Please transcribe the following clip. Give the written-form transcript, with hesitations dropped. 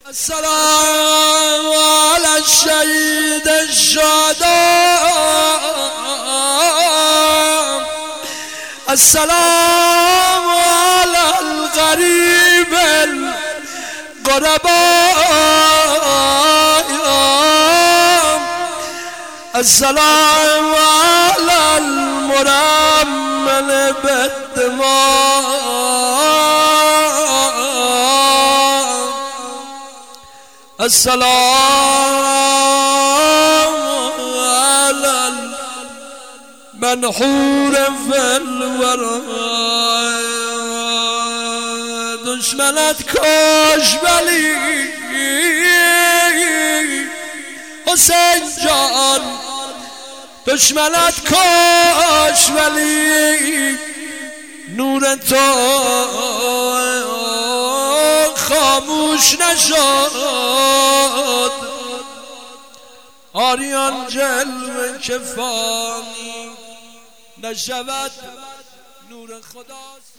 السلام على الشهيد الشهداء، السلام على الغريب الغرباء، السلام على المرمل بالدماء، السلام على المنحور في الوراء. دشمنت کش ولی حسین جان، دشمنت کش ولی نور تو خاموش نشد. آریان جلوه که فانی نشود، نور خدا